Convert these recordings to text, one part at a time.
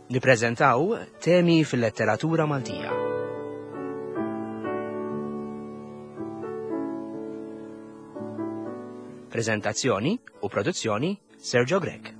Nippreżentaw temi fil-letteratura Maltija. Preżentazzjoni u produzzjoni Sergio Greg.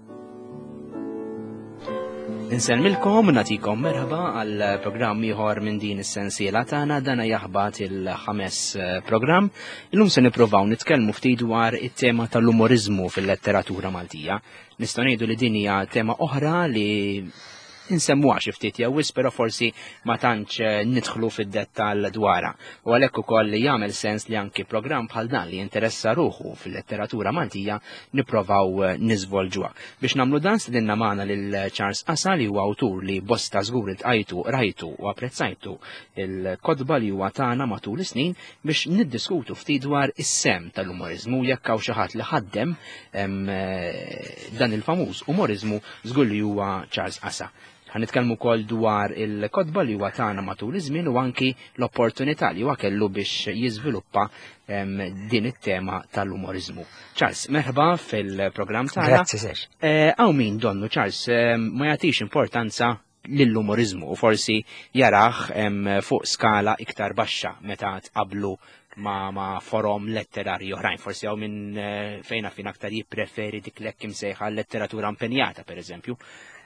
Insellmilkom nagħtikom merħba għal programm ieħor minn din is-sensiela tagħna dana jaħbad il-5 programm. Illum se nippruvaw nitkellmu ftit dwar it-tema tal-umorizmu fil-letteratura Maltija. Nistgħu ngħidu li din hija tema oħra li insemmuha xi ftit jew però forsi ma tantx nidħlu fid-dettall dwarha. U għalhekk ukoll jagħmel sens li anki programm bħal dan li jinteressa ruħu fil-letteratura Maltija nipprovaw niżvolġuha. Biex nagħmlu dan stidinna magħna lil Charles Assa li huwa awtur li bosta żgur iltqajtu, rajtu u apprezzajtu il-kotba li huwa tagħna matul is-snin biex niddiskutu ftit dwar is-sem tal-umorizmu jekk hawn xi ħadd li ħaddem dan il-famuż umorizmu żgur li huwa Charles Assa. Ħanitkellmu wkoll dwar il-kotba li huwa tagħna matul iż-żmien u anki l-opportunità li huwa kellu biex jiżviluppa din it-tema tal-umorizmu. Charles, merħba fil-programm tagħna. Grazzi Serge. Hawn min donnu Charles ma jagħtix importanza lill-umorizmu u forsi jarah fuq skala iktar baxxa meta tqablu ma' forom letterarji oħrajn. Forsi hawn minn fejn fin aktar jippreferi dik l-hekk imsejħa letteratura impenjata pereżempju.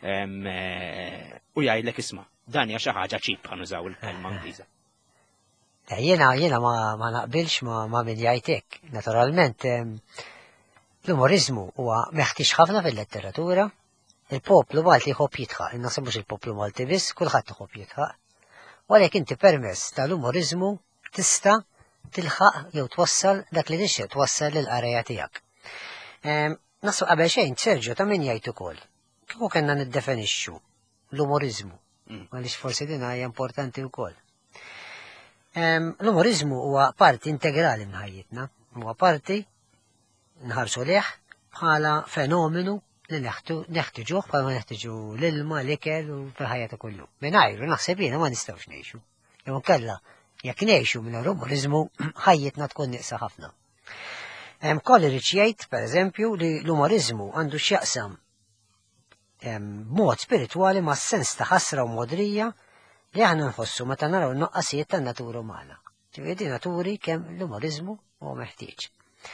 U jgħidlek isma' dan hija xi ħaġa ċip ħanużaw il-kelma Ingliża. Jiena ma naqbilx ma' min jgħid hekk. Naturalment l-umorizmu huwa meħtieġ ħafna fil-letteratura. Il-poplu Malti jħobb jitħaq, innasib mhux il-poplu Malti biss, kulħadd iħobb jitħaq. U għalhekk inti permezz tal-umorizmu tista' tilħaq jew twassal dak li tixtieq twassal lill-qarejja tiegħek. Nasu qabel xejn Sergio ta' min jgħid ukoll. Kieku kellna niddefinixxu l-umorizmu, għaliex forsi din hija importanti wkoll. L-umorizmu huwa parti integrali minn ħajjitna, huwa parti nħarsu lih bħala fenomenu li neħtieġuh bħalma neħtieġu l-ilma, l-ikel u fil-ħajja ta' kullu. Mingħajru naħseb jiena ma nistgħux ngħixu. Jew inkella jekk ngħixu minn l-umorizmu ħajjitna tkun nieqsa ħafna. Coleridge jgħid pereżempju li l-umorizmu għandu x'jaqsam mod spirituali ma' sens ta' ħasra u modrija li aħna nħossu meta naraw n-noqqasijiet tan-natura umana. Ġifieri naturi kemm l-umorizmu huwa meħtieġ.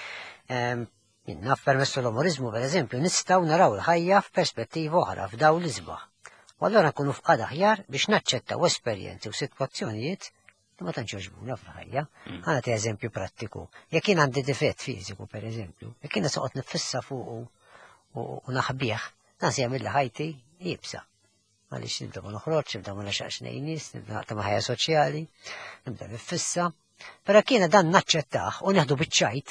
Naf permezz l-umorizmu pereżempju nistgħu naraw il-ħajja f'perspettiva oħra f'dawn l-isbaħ. U allura nkunu f'qad aħjar biex naċċettaw esperjenzi u sitwazzjonijiet li ma tantx jogħġbuna fil-ħajja. Ħanati eżempju prattiku. Jekk jien għandi difett fiżiku pereżempju, jekk jiena soqgħod nifissa fuqu u naħbih, dan se jagħmel ħajti jibsa. Għaliex nibda ma noħroġ, nibda ma naxaqx ngħid nies, nibda naqta' ħajja soċjali, nibda nifissa. Però kiena dan naċċettah u neħdu biċ-ċajt,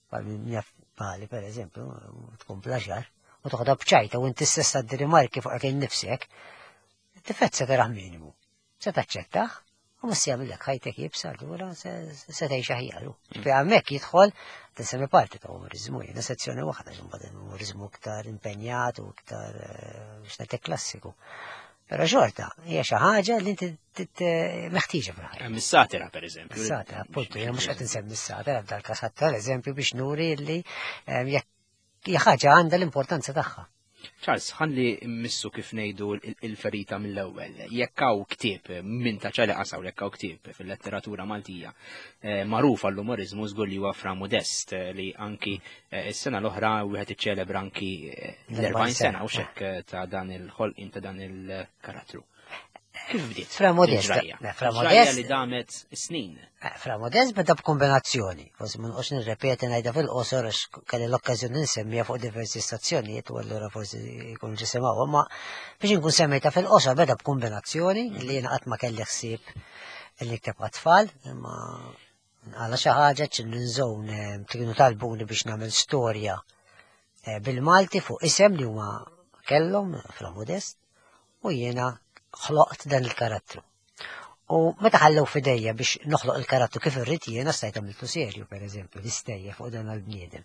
bħali pereżempju, tkun plaġar, u toħodha b'ċajta u inti stessa ddi rimarki fuq kien nifsek, tifett se taraħ minimu. Se taċċettah u mhux se jagħmilek ħajtek jibsa, allura se tgħix aħjar. Fi hemmhekk jidħol tinsemmi parti ta' umorizmu, jiena sezzjoni waħda ġimbagħad umorizmu iktar impenjat u iktar biex ngħidlek klassiku. Però xorta hija xi ħaġa li inti meħtieġa fil-ħajja. Mis-satira pereżempju. Mis-satira, appuntu, jiena mhux qed insemmi s-satira f'dal-każ tal-eżempju biex nuri li hija ħaġa għandha l-importanza tagħha. Charles, ħalli missu kif ngħidu il-ferita mill-ewwel. Jekk hawn ktieb minn ta' ċali qasaw jekk hawn ktieb fil-letteratura Maltija magħruf għall-umorizmu żgur li huwa Fra Modest li anki s-sena l-oħra wieħed iċċelebra anki l-40 sena u xekk ta' dan il-ħolqien ta' dan il-karattru. Kif bdiet? Fra Modest. Fra Modest li damet snin. Fra Modest beda b'kombinazzjoni. Forsi ma nqosx nirrepeti ngħidha fil-qosor għax kelli l-okkażjoni nsemmiha fuq diversi stazzjonijiet u allura forsi jkun ġisimgħu, imma biex inkun semmejta fil-qosor beda b'kombinazzjoni li jiena qatt ma kelli ħsieb li nikteb għat-tfal, imma għala xi ħaġa ċ-ninżown kienu talbuni biex nagħmel storja bil-Malti fuq isem li huma kellhom Fra Modest u jiena ħloqt dan il-karattru. U meta ħallew fidejja biex noħloq il-karattru kif irrid jiena stajt għamiltu serju pereżempju l-istejja fuq dan għall-bniedem.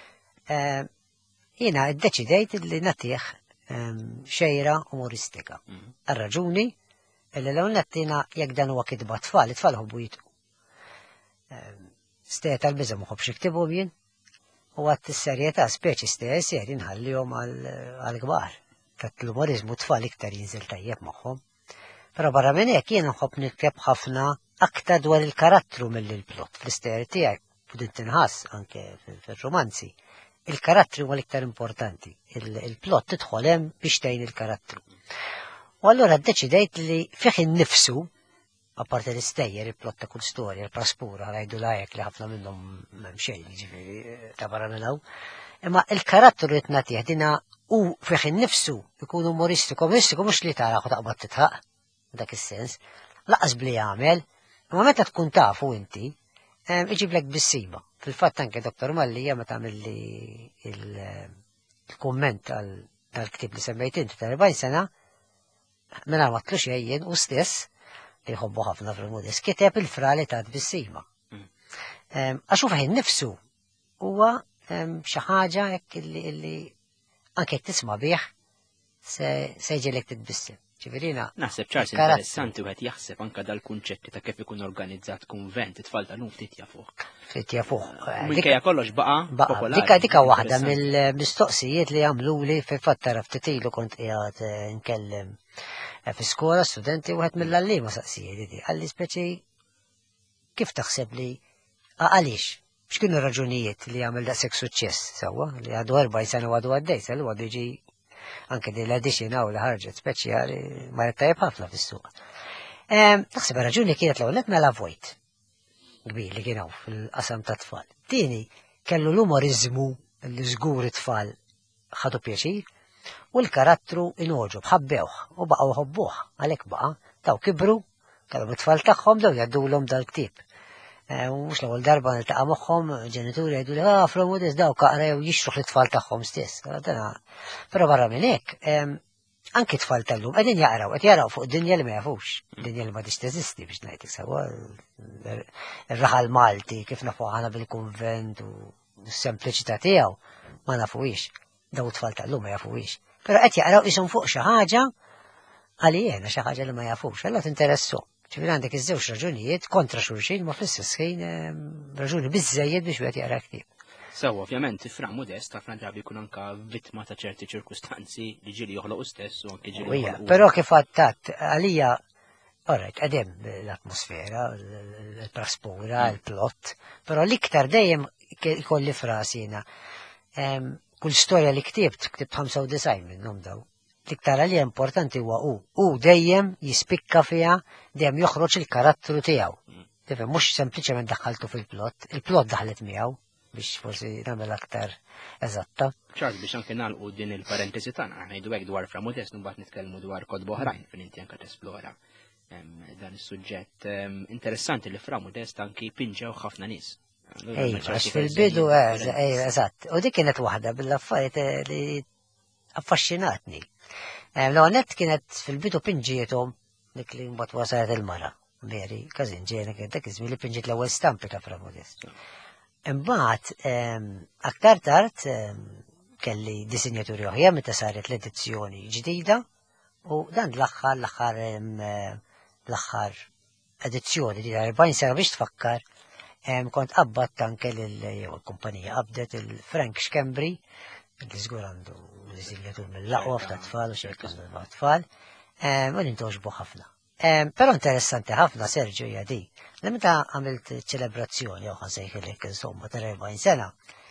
Jiena ddeċidejt li nagħtih xejra umoristika. Għar-raġuni li l-ewwel nettina jekk dan huwa kitba tfal, it-tfal ħobbu jitqu. Stejja tal-biża' ma ħobbx iktibhom jien u għadt is-serjetà speċi stejja serji nħallihom għall-kbar. l-umorizmu tfal iktar jinżel tajjeb magħhom. Però barra minn hekk jien nħobb nikteb ħafna aktar dwar il-karattru mill-plott. Fl-ister tiegħek bdiet tinħass anke fil-romanzi. Il-karattru huwa l-iktar importanti. Il-plott tidħol hemm biex tgħin il-karattru. U allura ddeċidejt li fih innifsu, apparti l-istejjer, il-plott ta' kull storja, il-praspura, rajdu lajek li ħafna minnhom m'hemm xejn, jiġifieri ta' barra minn hawn. Imma il-karattru li tnagħtih dina u fih innifsu ikun umoristiku mhux li tara taqbad titħaq, dak is-sens, laqas bli jagħmel, imma meta tkun tafu inti, iġiblek bis-siba. Fil-fatt anke Dr. Mallija meta tagħmilli il-kumment tal-ktieb li semmejt inti ta' 40 sena, mingħajr ma tlux jgħin u stess li jħobbu ħafna fil-mudis, kiteb il-fra li tat bis-siba. Għax hu fih innifsu huwa xi ħaġa hekk illi anke jekk tisma' bih se jġielek titbissem. Ġifierina. Naħseb ċars interessanti wieħed jaħseb anke dal-kunċetti ta' kif ikun organizzat kunvent it-tfal tal-lum ftit jafuh. Ftit jafuh. Minkejja kollox baqa' popolari. Dika waħda mill-mistoqsijiet li għamluli fil-fatt tara ftit ilu kont qiegħed nkellem fi-skola studenti wieħed mill-allima saqsijiet għalli speċi kif taħseb li għaliex x'kienu raġunijiet li għamel daqshekk suċċess sewwa li għadu 40 sena u għadu għaddej sal għadu jiġi anke din l-edition hawn li ħarġet speċjali ma tajjeb ħafna fis-suq. Naħseb raġuni kienet l-ewwel mela vojt kbir li kien hawn fil-qasam ta' tfal. Tieni kellu l-umorizmu li żgur it-tfal ħadu pjaċir u l-karattru inogħġu bħabbewh u baqgħu jħobbuh għalhekk baqa' taw kibru kellhom it-tfal tagħhom dew jgħaddulhom dal-ktieb. Mhux l-ewwel darba niltaqa' magħhom ġenituri jgħidu li fl-mudis daw qaraw jixruħ l-tfal tagħhom stess. Però barra minn hekk anke tfal tal-lum qegħdin qed jaraw fuq dinja li ma jafux, dinja li ma tix teżisti biex ngħidlek sewwa ir-raħal Malti kif nafu ħana bil-kunvent u s-sempliċità tiegħu ma nafuhiex, daw tfal tal-lum ma jafuhiex. Però qed jaqraw ishom fuq xi ħaġa għalijena xi ħaġa li ma jafux, allura tinteressu. ċifiri għandek iż-żewġ raġunijiet kontra xulxin ma fl-istess ħin raġuni biżżejjed biex wieħed jaqra ktieb. Sewa, ovvjament, fra modest ħafna drabi jkun anke vittma ta' ċerti ċirkustanzi li ġieli joħloqu stess u anke ġieli joħloqu. Però kif għattat għalija orrejt qegħdem l-atmosfera, l-praspura, l-plott, però l-iktar dejjem ikolli frasina. Kull storja li ktibt 95 minnhom daw. L-iktar għalija importanti huwa u dejjem jispikka fiha dejjem joħroġ il-karattru tiegħu. Tifhem mhux sempliċement daħħaltu fil-plott, il-plott daħlet miegħu biex forsi nagħmel aktar eżatta. ċars biex anke nagħlqu din il-parentesi tagħna ngħidu hekk dwar fra modest mbagħad nitkellmu dwar kodba oħrajn fejn inti anke tesplora dan is-suġġett interessanti li fra modest anke jpinġew ħafna nies. Għax fil-bidu eżatt. U dik kienet waħda bil-affarijiet li affaxxinatni. L-għonet kienet fil-bidu pinġietom dik li mbagħad wasalet il-mara. Mary, kazin ġejna kien dak iż-żmien li pinġiet l-ewwel stampi ta' fra modest. Imbagħad aktar tard kelli disinjaturi oħra meta saret l-edizzjoni ġdida u dan l-aħħar edizzjoni di 40 sena biex tfakkar kont qabbadt anke l-kumpanija qabdet il-Frank Xkembri li żgur għandu disinjatur mill-laqwa ta' tfal u xejn ma' tfal u nintoġbu ħafna. Però interessanti ħafna Sergio jadi li meta għamilt ċelebrazzjoni jew ħansejħilek insomma ta' 40 sena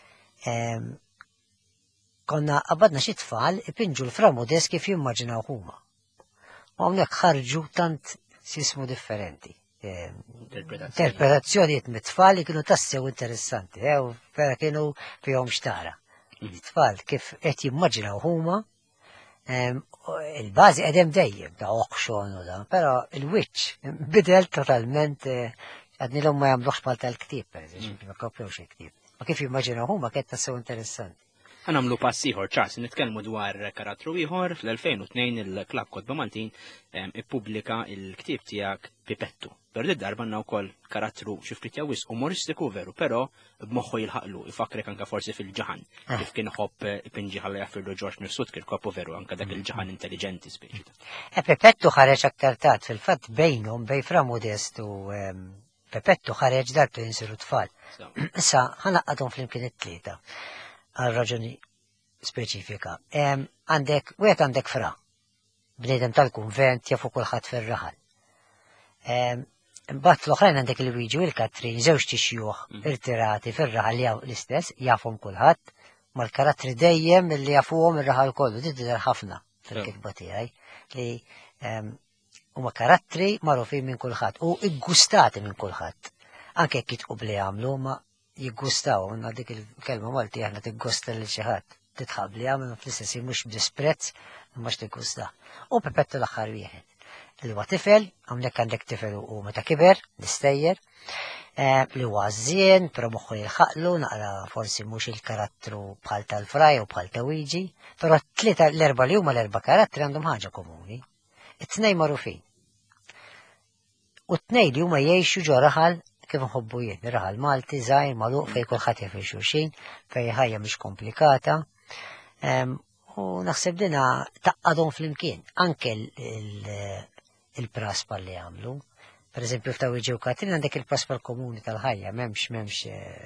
konna qabbadna xi tfal ipinġu l-fra modest kif jimmaġinaw huma. U hawnhekk ħarġu tant sismu differenti. Interpretazzjonijiet mit-tfal li kienu tassew interessanti, u vera kienu fihom xtara. It-tfal kif qed jimmaġinaw huma il-bażi qegħdem dejjem ta' auction u dan, però il-wiċċ bidel totalment għadnilhom ma jagħmluhx bħal tal-ktieb pereżempju, ma koprewx il-ktieb. Ma kif jimmaġinaw huma kien tassew interessanti. Għanamlu pass ieħor ċars, nitkellmu dwar karattru ieħor fl-2002 il-Klabb Kodba Maltin ippubblika il-ktieb tiegħek Pipettu. Per darba għandna wkoll karattru xi ftit jawis umoristiku veru, però b'moħħu jilħaqlu, ifakrek anke forsi fil-ġaħan kif kien iħobb ipinġi ħalla jaffirdu George Mirsut kien korpu veru anke dak il-ġaħan intelligenti speċi. Pipettu ħareġ aktar tard fil-fatt bejnhom bejn Fra Modest u Pipettu ħareġ darba jinsiru tfal. Issa ħanaqqadhom flimkien it-tlieta. Għal raġuni speċifika. Għandek fra. Bnedem tal-kunvent jafu kulħadd fir-raħal. Imbagħad fl-oħrajn għandek il-Luigi u l-Katrin, żewġ tixjuħ irtirati fir-raħal li l-istess, jafhom kulħadd, mal-karattri dejjem li jafuhom ir-raħal kollu, tidher ħafna fil-kitba tiegħi li huma karattri magħrufin minn kulħadd u iggustati minn kulħadd. Anke jekk jitqub li jagħmlu ma jiggustaw, għandna dik il-kelma Malti aħna tiggusta lil xi ħadd. Titħab li jagħmel fl-istess mhux b'disprezz imma x'tiggusta. U Pepetto l-aħħar wieħed. Li huwa tifel, hawnhekk għandek tifel u meta kiber, l-istejjer, li huwa żien, però moħħu jilħaqlu, naqra forsi mhux il-karattru bħal tal-Fraj u bħal ta' Luigi, però t-tlieta l-erba' li huma l-erba' karattri għandhom ħaġa komuni. It-tnejn magħrufin. U t-tnejn li huma jgħixu ġo raħal kif nħobbu jien, raħal Malti, żgħir, magħluq fejn kulħadd jaf xulxin, fejn ħajja mhix komplikata. U naħseb dina taqqadhom flimkien, anke il-praspa li għamlu. Per eżempju, f'taw iġew Katrin għandek il-praspa komuni tal-ħajja, memx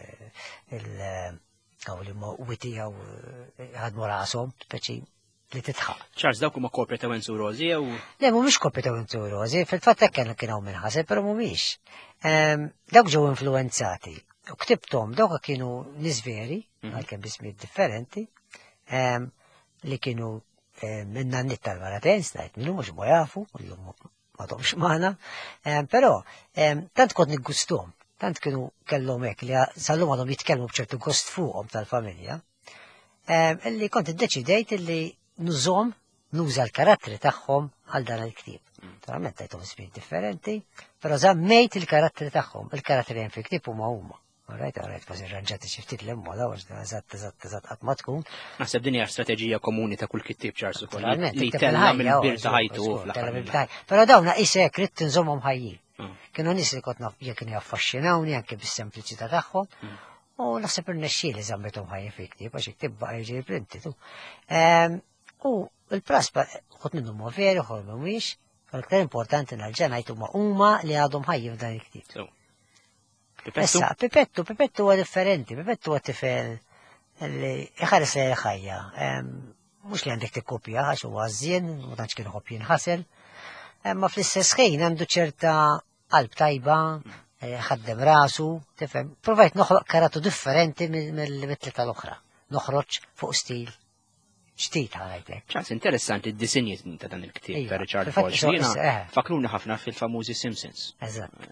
il-għawli ma' witi għaw ħadmu rasom, speċi li titħaq. Charles, dawk huma kopja ta' Wenzurosi jew? Le, mhumiex kopja ta' Wenzurosi, fil-fatt hekk kienu minħaseb, però mhumiex. Dawk ġew influenzati. U ktibtom, dawk kienu niżveri, għalkemm bismijiet differenti, li kienu minna n-nit tal-Maraten, stajt minnu mux bojafu, l-lum ma tomx maħna, pero tant kont niggustom, tant kienu kellhom hekk li sal-lum għadhom jitkellmu bċertu gost fuqhom tal-familja, illi kont iddeċidejt illi nużom, nuża l-karattri tagħhom għal dan il-ktieb. Naturalment tajthom ismijiet differenti, però żammejt il-karattri tagħhom, il-karattri hemm fil-ktieb huma. Alright, forsi rranġati xi ftit l-imma daw eżatt qatt ma tkun. Naħseb din hija strateġija komuni ta' kull kittieb Charles ukoll li tella mill-bir ta' ħajtu fl-aħħar. Però dawn isek rid tinżommhom ħajjin. Kienu nies li kont naf jekk kienu jaffaxxinawni anke bis-sempliċità tagħhom. U naħseb irnexxieli żammethom ħajjin fil-ktieb għax iktieb baqa' jiġi printitu. U l-praspa ħod minnhom veri, ħod mhumiex, l-iktar importanti ngħid huma li għadhom ħajjin f'dan il-ktieb. Issa, Pepetto huwa differenti, Pepetto huwa tifel li iħares li ħajja. Mhux li għandek tikkopja għax huwa żien, ma tantx kien ħobb jinħasel. Ma fl-istess ħin għandu ċerta qalb tajba, ħaddem rasu, tifhem. Provajt noħloq karatu differenti mill-mitli tal-oħra. Noħroġ fuq stil ġdid ħajtek. Ċans interessanti d-disinjiet ta' dan il-ktieb ta' Richard Forge. Fakruni ħafna fil-famużi Simpsons. Eżatt.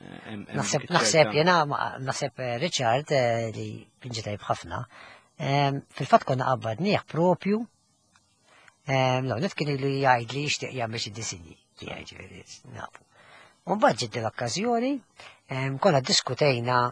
Naħseb Richard li pinġi tajb ħafna. Fil-fatt konna qabbadnieh propju. L-għonet kien li jgħid li jixtieq jagħmel xi disinji tiegħi ġifieri nafu. U mbagħad ġiet l-okkażjoni, konna diskutejna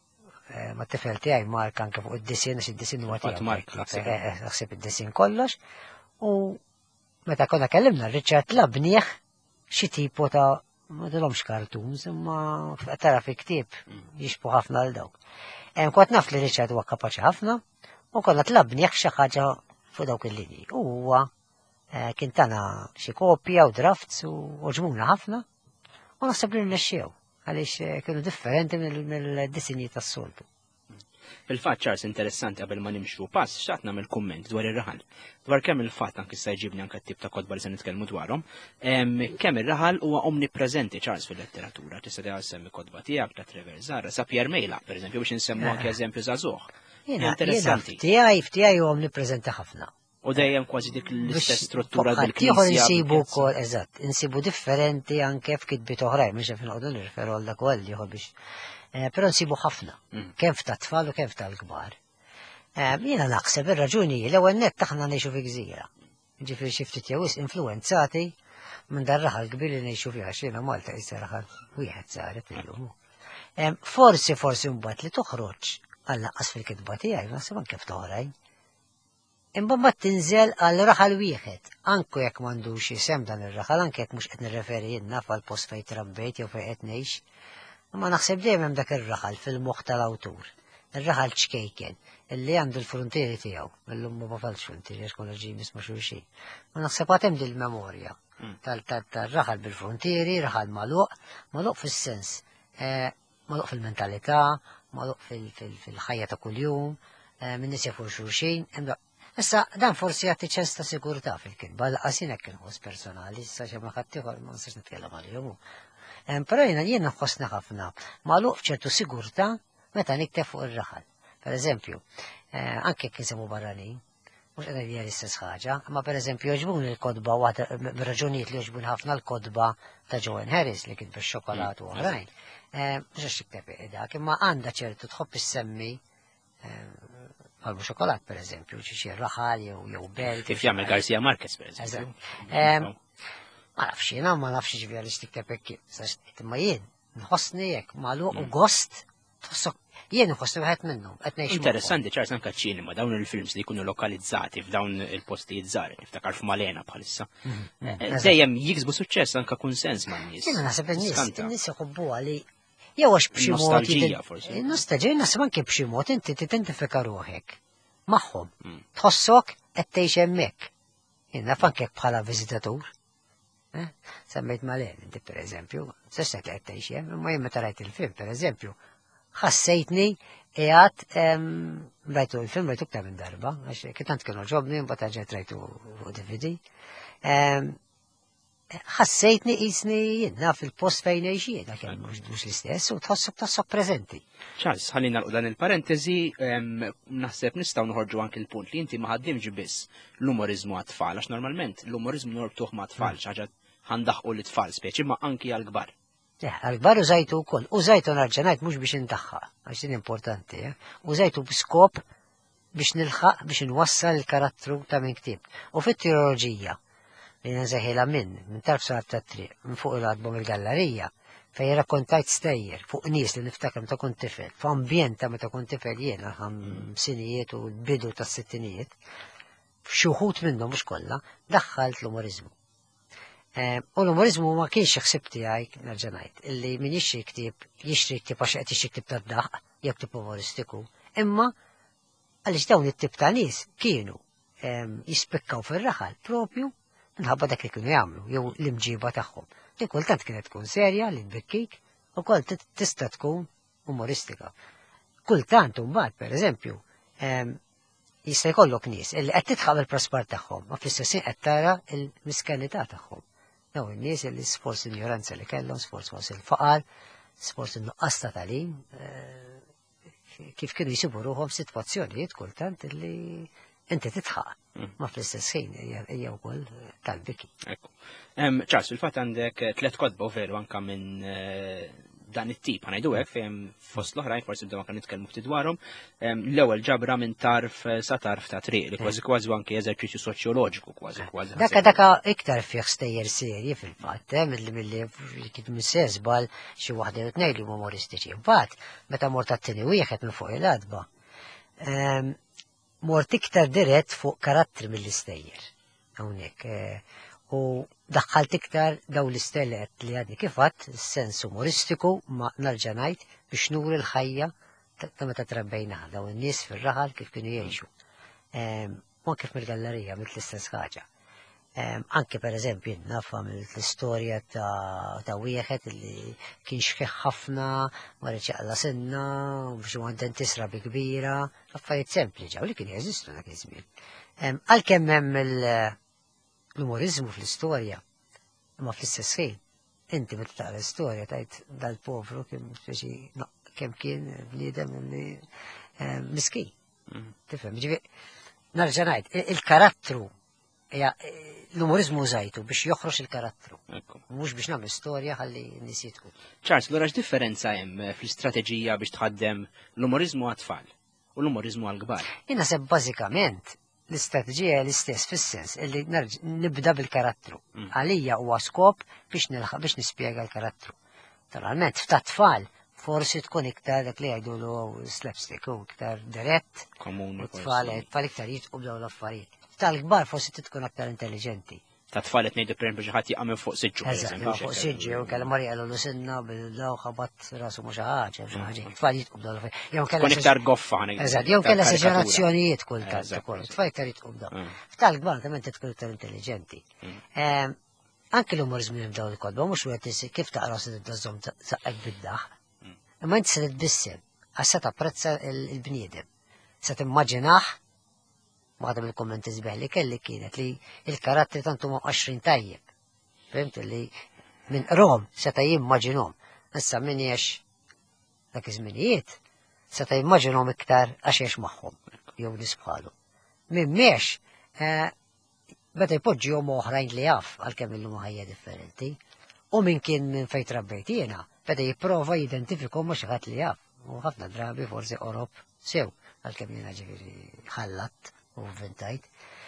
ma t-tifel tiegħi Mark anke fuq id-disin għax id-disin huwa tiegħu. Naħseb id-disin kollox. U meta konna kellimna Richard labnieh xi tipo ta' ma dilhomx cartoons imma tara fi ktieb jixbu ħafna għal dawk. Kont naf li Richard huwa kapaċi ħafna u konna tlabnieh xi ħaġa fuq dawk il-linji. U huwa kien tagħna xi kopja u drafts u ġmuna ħafna u naħseb li rnexxew għaliex kienu differenti mill-disinji tas-soltu. Fil-fatt Charles interessanti qabel ma nimxu pass x'taqt nagħmel kumment dwar ir-raħal. Dwar kemm il-fatt anke issa jġibni anke t-tip ta' kotba li se nitkellmu dwarhom, kemm ir-raħal huwa omnipreżenti Charles fil-letteratura. Tista' tgħid semmi kotba tiegħek ta' Trevor Zara, sa Pierre Mejla, pereżempju biex insemmu anke eżempju żagħżugħ. Interessanti. F'tiegħi huwa omnipreżenti ħafna. U dejjem kważi dik l-istess struttura bil-knisja. Insibu wkoll eżatt, insibu differenti anke f'kitbiet oħrajn, mhux qed noqogħdu nirreferu għal dak ukoll ieħor biex. Però nsibu ħafna, kemm f'tat-tfal u kemm tal-kbar. Jiena naħseb ir-raġuni l-ewwel nett aħna ngħixu fi gżira. Ġifieri xi ftit jew influenzati minn dar raħal kbir li ngħixu fiha x'jiena Malta issa raħal wieħed saret illum. Forsi mbagħad li toħroġ għal naqqas fil-kitba tiegħi naħseb anke f'toħrajn. Imbagħad tinżel għal raħal wieħed, anke jekk m'għandux isem dan ir-raħal, anke jekk mhux qed nirreferi jiena għal post fejn trabbejt jew fejn qed ngħix. Imma naħseb dejjem hemm dak ir-raħal fil-moħħ tal-awtur. Ir-raħal ċkejken illi għandu l-frontieri tiegħu, illum ma falx frontieri għax kollha ġimis ma' xulxin. Ma naħseb għad hemm dil-memorja tal-raħal bil-frontieri, raħal magħluq fis-sens, magħluq fil-mentalità, magħluq fil-ħajja ta' kuljum, min nies jafu xulxin. Issa, dan forsi għatti ċens ta' sigurtà fil-kidba, laqqasin hekk inħoss personali, issa xemma ħaddieħor ma nistax nitkellem għalihom. Però jien nħossna ħafna magħluq f'ċertu sigurtà meta nikteb fuq ir-raħal. Pereżempju, anke jekk insemmu barranin, mhux qed hija l-istess ħaġa, ma pereżempju jogħġbuni l-kodba waħda b'raġunijiet li jogħġbuni ħafna l-kodba ta' Joan Harris li kien bix-xokolat u oħrajn. Mhux għax tikteb dak, imma għandha ċertu tħobb issemmi għalbu xokolat, per eżempju, xie raħal, jew bel. Kif jagħmel Garcia Marquez, per eżempju. Ma nafx jiena, ma nafx ġivja li stikteb hekk. Imma jien, nħossni jekk magħluq u gost, jien nħossni wieħed minnhom. Interessanti, ċars anke ċinema, dawn il-films li jkunu lokalizzati f'dawn il-postijiet żgħar, niftakar f'Malena bħalissa. Dejjem jiksbu suċċess anke kunsens man-nies. Jiena naħseb in-nies jħobbuha li jew għax b'xi mod. Nostalġija forsi. Nostalġija naħseb anke b'xi mod inti tidentifika ruħek magħhom. Tħossok qed tgħix hemmhekk. Jien naf anke bħala viżitatur. Semmejt Malen, inti pereżempju, s'għax qed tgħix hemm, imma jien meta rajt il-film pereżempju, ħassejtni qiegħed rajtu l-film rajtu aktar minn darba, għax kien tant kienu ġobni, mbagħad ġejt rajtu fuq DVD. Ħassejtni qisni jiena fil-post fejn għejxie, dak mhux l-istess, u tħossok preżenti. Charles, ħallina nagħlqu dan il-parentesi, naħseb nistgħu noħorġu anke l-punt li inti ma ħaddimx biss l-umorizmu għat-tfal, għax normalment l-umorizmu norbtuh ma' tfal, ħaġa ħandaħqu l-tfal speċi ma' anki għal-kbar. Għal-kbar użajtu wkoll, użajtu narġa' ngħid mhux biex indaħħa, għax din importanti, użajtu b'skop biex nilħaq biex nwassal il-karattru ta' min ktib. U fit-teoloġija li nżeħila minn tarf sar ta' triq, minn fuq il-album il-gallerija, fej rakkontajt stejjer fuq nies li niftakar meta kont tifel, f'ambjent ta' meta kont tifel jiena ħamsinijiet u l-bidu tas-sittinijiet, f'xi wħud minnhom mhux kollha, daħħalt l-umorizmu. U l-umorizmu ma kienx ħsib tiegħi nerġa' ngħid, illi min jixtri ktieb għax qed jixtri ktieb tad-daħq, jew ktieb umoristiku, imma għaliex dawn it-tip ta' nies kienu jispikkaw fir-raħal propju nħabba dak li kienu jagħmlu, jew l-imġiba tagħhom. Li kultant kienet tkun serja li tbekkik u kol tista' tkun umoristika. Kultant mbagħad pereżempju jista' jkollok nies illi qed titħaq il-prospar tagħhom, ma fl-istess qed tara l-miskanità tagħhom. Daw in-nies li sforz ignoranza li kellhom, sforz il-faqar, sforz in-nuqqas ta' tagħlim, kif kienu jsibu ruħhom f'sitwazzjonijiet kultant illi inti titħaq. Ma fl-istess ħin hija wkoll tal-biki. Charles, il-fatt għandek 3 kodba veru anke minn dan it-tip ħanajdu hekk fejn fost l-oħrajn forsi bdew anke nitkellmu ftit dwarhom. L-ewwel ġabra minn tarf sa tarf ta' triq li kważi anke eżerċizzju soċjoloġiku kważi. Daka iktar fih stejjer serji fil-fatt, milli kif missesbal xi waħda jew tnejn li huma umoristiċi. Imbagħad meta mort tat-tieni wieħed minn fuq il-adba mort iktar dirett fuq karattri mill-istejjer. Hawnhekk. U daħħalt iktar daw l-istellet li għadni kifat, sens umoristiku ma narġa' ngħid biex nuri l-ħajja ta' meta trabbejna daw in-nies fir-raħal kif kienu jgħixu. Ma kif mill-gallerija mill-istess ħaġa. Anke pereżempju nafhom l-istorja ta' wieħed li kien xħieħ ħafna, marri ċaqla sinna, biex huwa dentist rabi kbira, affarijiet sempliċi li kien jeżistu dak iż-żmien. Għalkemm hemm l-umorizmu fl-istorja, imma fl-istess ħin, inti meta taqra l-istorja tajt dal-povru kemm kien bniedem li miskin. Tifhem, narġa' ngħid, il-karattru l-umorizmu użajtu biex joħroġ il-karattru. Mhux biex nagħmel storja ħalli n-nies jitku. Charles, l differenza hemm fl-istrateġija biex tħaddem l-umorizmu għat-tfal u l-umorizmu għal-kbar? Jien naħseb bażikament l-istrateġija l-istess fis-sens illi nibda bil-karattru. Għalija huwa skop biex nilħaq biex nispjega l-karattru. Naturalment f'ta' tfal forsi tkun iktar dak li jgħidulu slapstick u iktar dirett. Komuni. Tfal iktar jitqu b'dawn l-affarijiet. Tal-kbar forsi tkun aktar intelligenti. Ta' tfal qed ngħidu pereżempju xi ħadd jaqgħu fuq siġġu. Fuq siġġu jew kellha marja għalu sinna bil-daw ħabat rasu mhux ħaġa, tfal jitqu b'dawn l-affarijiet. Tkun iktar goffa ħanek. Eżatt, jew kellha eżaġerazzjonijiet kultant ukoll. Tfal iktar jitqu b'dawn. Tal-kbar tament tkun iktar intelligenti. Anke l-umorizmu jibdew il-kodba mhux wieħed kif taqra se tiddażżomm saqqek bid-daħ. Imma inti se tbissem għax se tapprezza l-bniedem. Se timmaġinah waħda mill-kommenti żbeħ li kelli kienet li il-karattri tantu ma' 20 tajjeb. Fimt li minn Rom seta' jimmaġinhom. Issa min jiex dak iż-żminijiet seta' jimmaġinhom iktar għax jiex magħhom jew nisbħalu. Min miex meta jpoġġihom oħrajn li jaf għalkemm illum ħajja differenti. U min kien minn fejn trabbejt jiena beda jipprova jidentifikhom ma' xi ħadd li jaf. U ħafna drabi forsi qorob sew għalkemm jiena ġifieri ħallat u vintajt.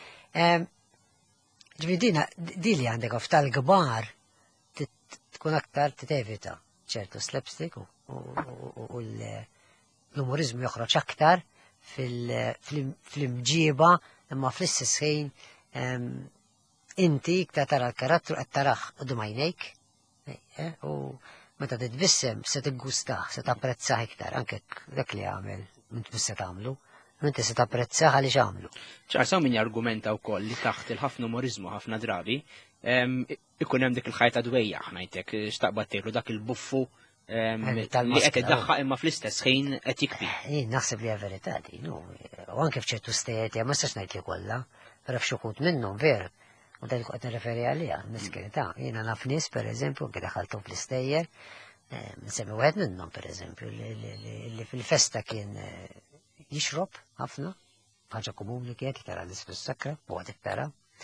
Ġifieri di li għandek tal-kbar tkun aktar titevita ċertu slapstick u l-umorizmu joħroġ aktar fil-imġiba imma fl-istess ħin inti iktar tara l-karattru qed taraħ qudiem għajnejk u meta titbissem se tiggustaħ, se tapprezzah iktar anke dak li għamel minn se tagħmlu, inti se tapprezzah għaliex għamlu. ċarsaw min jargumenta wkoll li taħt il-ħafna umorizmu ħafna drabi ikun hemm dik il-ħajta dwejja ngħidlek xtaqbad tgħidlu dak il-buffu li qed iddaħħaq imma fl-istess ħin qed jikbi. Jien naħseb li hija verità din, u anke f'ċertu stejjer ma stax ngħid li kollha, però f'xi wħud minnhom ver. U dan qed nirreferi għaliha, miskinità. Jiena naf nies pereżempju anke daħalthom fl-istejjer, nsemmi wieħed minnhom pereżempju li fil-festa kien jixrob ħafna, ħaġa komuni kienet tara nies fis-sakra, u għad tara.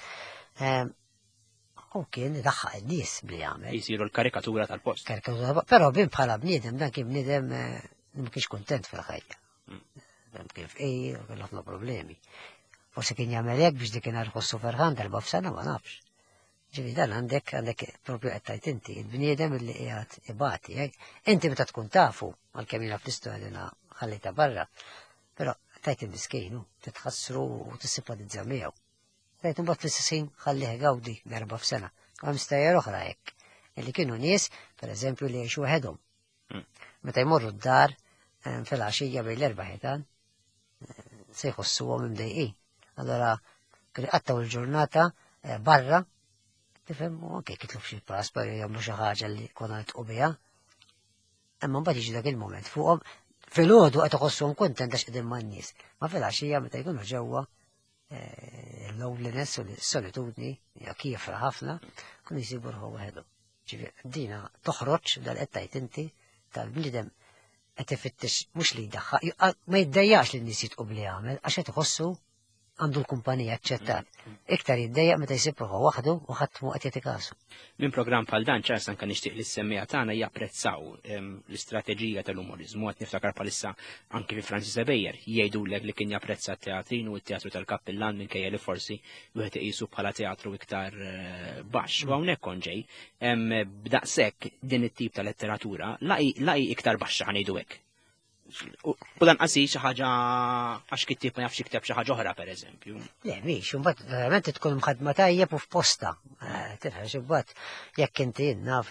U kien daħħaq in-nies bli jagħmel. Jisiru l-karikatura tal-post. Però bin bħala bniedem dan kien bniedem ma kienx kuntent fil-ħajja. Dan kien f'qejjel u kien ħafna problemi. Forse kien jagħmel hekk biex dik inħossu ferħan darba f'sena ma nafx. Ġifieri dan għandek propju qed tgħid inti, il-bniedem illi qiegħed ibati. Inti meta tkun tafu għalkemm jiena fl-istorja ħallejta barra, però tajt il-miskejn titħassru u tissipatizza miegħu. Tajt imbagħad fl-istessin ħallih gawdi darba f'sena. Hemm stejjer oħra hekk, illi kienu nies pereżempju li jgħixu waħedhom. Meta jmorru d-dar fil-għaxija bejn l-erba' ħitan se jħossuhom imdejqin. Allora, qattaw il-ġurnata barra, tifhem, anke kitlu f'xi paspa jagħmlu xi ħaġa li konna nitqu biha. Imma mbagħad jiġi dak il-mument fuqhom filgħodu qed iħossuhom kuntent għax qegħdin man-nies. Ma fil-għaxija meta jkunu ġewwa l-loneliness u l-solitudni hija kiefra ħafna, kunu jsibu ruħhom waħedhom. Ġifieri dina toħroġ dal qed tgħid inti tal-bniedem qed ifittex mhux li jdaħħaq, ma jiddejjaqx li n-nies jitqu bli jagħmel għax qed iħossu għandu l-kumpanija ċettat. Iktar jiddejjaq meta jsib ruħu waħdu u ħadd mu qed jagħti kasu. Minn programm bħal dan ċarsan kan nixtieq li s-semmija tagħna japprezzaw l-istrateġija tal-umorizmu qed niftakar bħalissa anke fi Francis Bejjer jgħidulek li kien japprezza t-teatrin u t-teatru tal-Kappillan minkejja li forsi wieħed iqisu bħala teatru iktar baxx. U hawnhekk kont ġej b'daqshekk din it-tip ta' letteratura laqi iktar baxxa ħanejdu hekk. U dan qasi xi ħaġa għax kittib ma jafx jikteb xi ħaġa oħra pereżempju. Le mhix, imbagħad verament tkun mħaddma tajjeb u f'posta. Tifhem imbagħad jekk inti naf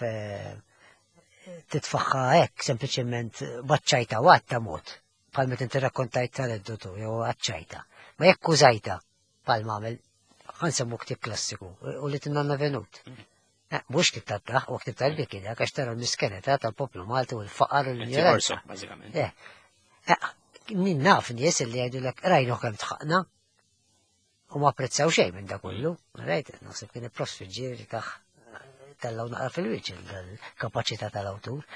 titfaħħa hekk sempliċement baċċajta u għatta mod. Bħal meta inti rakkontajt tal-eddutu jew għaċċajta. Ma jekk użajta bħal m'għamel ħansemmu ktieb klassiku u li tinnanna venut. Mux kif tattaħ, u kif tal-bikida, għax tara l-miskeneta tal-poplu Malti u l-faqar u l-ignoranza. Min naf nies li għajdu l-ek rajnu kem tħaqna u ma apprezzaw xej minn da kollu. Rajt, naħseb kien il-prosfi ġiri taħ tal-law naqra fil-wiċ, l-kapacità tal-awtur.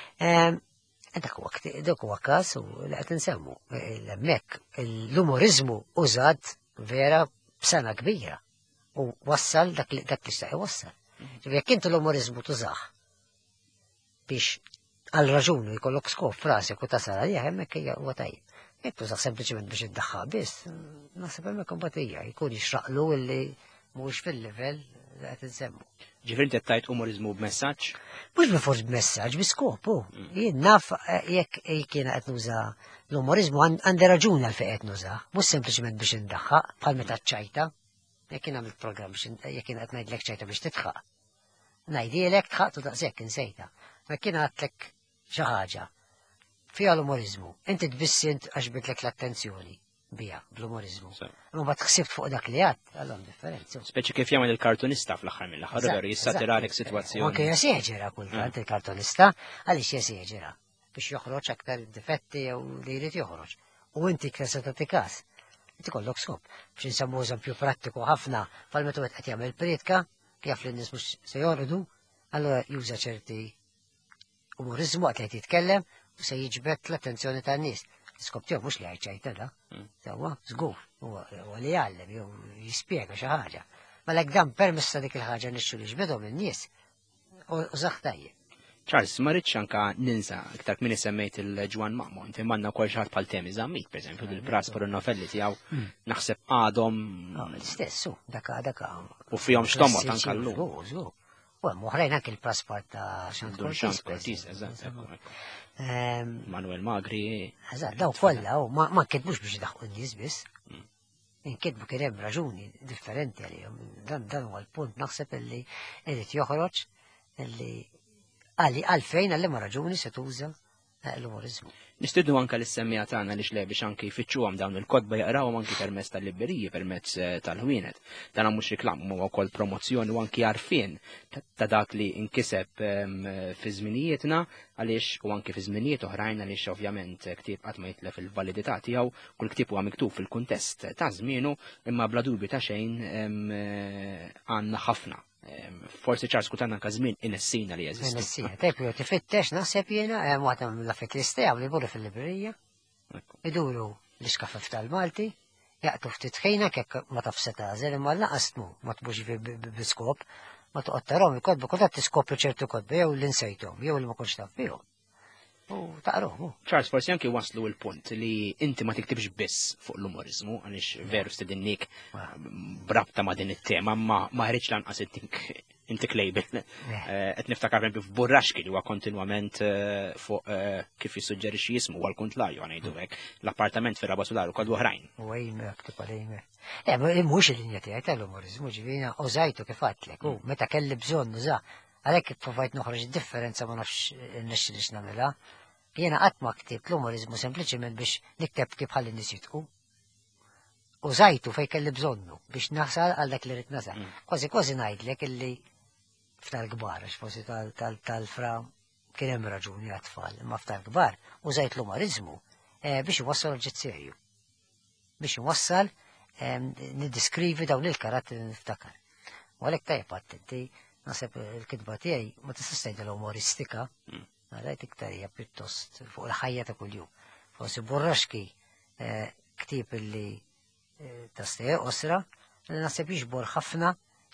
Dak huwa kas u li qed insemmu l-mek l-umorizmu użad vera b'sena kbira u wassal dak li xtaq wassal. Jekk inti l-umorizmu tużaħ biex għal raġuni jkollok skop frasek u tasal għalija hemmhekk hija huwa tajjeb. Jekk tużaħ sempliċement biex iddaħħa biss, naħseb hemmhekk imbagħad hija jkun jixraqlu illi mhuwiex fil-livell li qed insemmu. Ġifieri inti tajt umorizmu b'messaġġ? Mhux bifors b'messaġġ, bi skopu. Jien naf jekk jiena qed nuża l-umorizmu għandi raġuni għal fejn qed nużah, mhux sempliċement biex indaħħaq bħal meta ċajta. Jekk jien għamilt programm jekk jien qed ngħidlek ċajta biex titħaq. Ngħidilek tħaqtu daqshekk insejta. Ma kien għatlek xi ħaġa fiha l-umorizmu. Inti tbissi għax bidlek l-attenzjoni biha bl-umorizmu. Ma bad ħsibt fuq dak li għad, għallhom differenzi. Speċi kif jagħmel il-kartunista fl-aħħar mill-aħħar veru jissatiralek sitwazzjoni. Anke jeseġera kultant il-kartunista għaliex jeseġera biex joħroġ aktar difetti jew li jrid joħroġ. U inti kif se tagħti każ. inti kollok skop. Biex nsemmu eżempju prattiku ħafna fal-meta qed jagħmel priedka, jaf li n-nies mhux se jorqdu, allura juża ċerti umorizmu qed jitkellem u se jiġbed l-attenzjoni tan-nies. L-iskop tiegħu mhux li ħajċajtela, sewwa żgur, huwa li jgħallem jew jispjega xi ħaġa. Malek dan permess ta' dik il-ħaġa nixxu li ġbedhom in-nies u zaħ tajjeb. Charles, ma rridx anka ninsa iktar kmini semmejt il-Ġwan Maqmont, imma kol xaħat pal temi zammit, per eżempju, il-Prasper u novelli tiegħu naħseb għadhom. Stessu, daka. U fihom x'tomot anke llum. Żgur. U hemm oħrajn anke il-Prasper ta' Xant Cortis, eżatt. Manuel Magri. Eżatt, daw kollha ma nkitbux biex daħqu n-nies biss. Inkitbu kien hemm raġuni differenti għalihom. Dan huwa l-punt naħseb illi irid joħroġ illi għalfejn għalli ma raġuni se tuża l-umorizmu. Nistiddu anka l-semmija tagħna li xle biex anke jfittxuhom dawn il-kodba jaqrawhom anke permezz tal-libberiji permezz tal-ħwienet. Dan mhux riklam huwa wkoll promozzjoni u anke għarfien ta' dak li inkiseb fi żminijietna għaliex u anke fi żminijiet oħrajn għaliex ovvjament ktieb qatt ma jitlef il-validità tiegħu, kull ktieb huwa miktub fil-kuntest ta' żmienu imma bla dubju ta' xejn għandna ħafna. Forsi ċar skutanna kazmin inessina li jeżistu. Inessina, tepju tifittex naħseb jena, għatam l-affek l-istajaw li burru fil-librerija, iduru l-iskafef tal-Malti, jaqtu ftit ħina kek ma tafseta zel imma laqasmu ma tbux biskop, ma tuqottarom il-kodba, kodat tiskopru ċertu kodba, jew l-insejtom, jew li ma kunx taf bihom. U taqrom. Charles, forsi anki waslu il-punt li inti ma tiktibx biss fuq l-umorizmu, għaliex veru stedinnik brabta ma din it-tema, ma ħriġ lanqas intik label. Qed niftakar pempju f'Burraxki li huwa kontinwament fuq kif jissuġġerixxi jismu għal kuntlaju ngħidu hekk l-appartament fir-Raba Solaru kod oħrajn. U hemmhekk tibqa' hemmhekk. Mhux il-linja tiegħi tal-umorizmu ġivina użajtu kif għadlek, u meta kelli bżonn uża. Għalhekk provajt noħroġ differenza ma nafx nixxilix nagħmilha. Jiena qatt ma ktibt l-umorizmu sempliċement biex nikteb kif ħalli nies jitqu. Użajtu fejn kelli bżonnu biex naħsal għal dak li rid nasal. Kważi ngħidlek illi f'tal-kbar, għax forsi tal-fra kien hemm raġuni għat-tfal, imma f'tal-kbar użajt l-umorizmu biex iwassal oġġett serju. Biex iwassal niddiskrivi dawn il-karatteri niftakar. U għalhekk tajjeb attenti. Naseb il-kitba tiegħi ma tistax tgħidha umoristika, rajt iktar hija pjuttost fuq il-ħajja ta' kuljum. Forsi Burraxki ktieb illi ta' stejja osra, li naseb jiġbor ħafna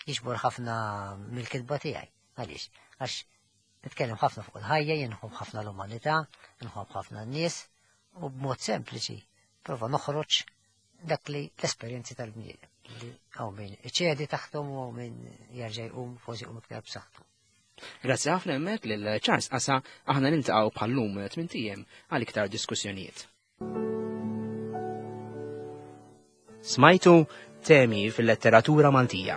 mill-kitba tiegħi. Għaliex? Għax nitkellem ħafna fuq il-ħajja, jinħobb ħafna l-umanità, jinħobb ħafna n-nies, u b'mod sempliċi prova noħroġ dak li l-esperjenzi tal-bniedem. Għaw minn iċedi taħtom u minn jarġaj forsi iktar b'saħħtu. Grazzi ħafna hemmhekk lil Charles Asa aħna niltaqgħu bħallum 8 ijiem għal iktar diskussjonijiet. Smajtu temi fil-letteratura Maltija.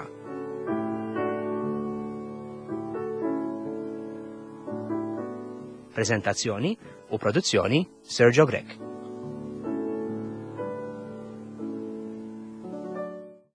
Prezentazzjoni u produzzjoni Sergio Grek.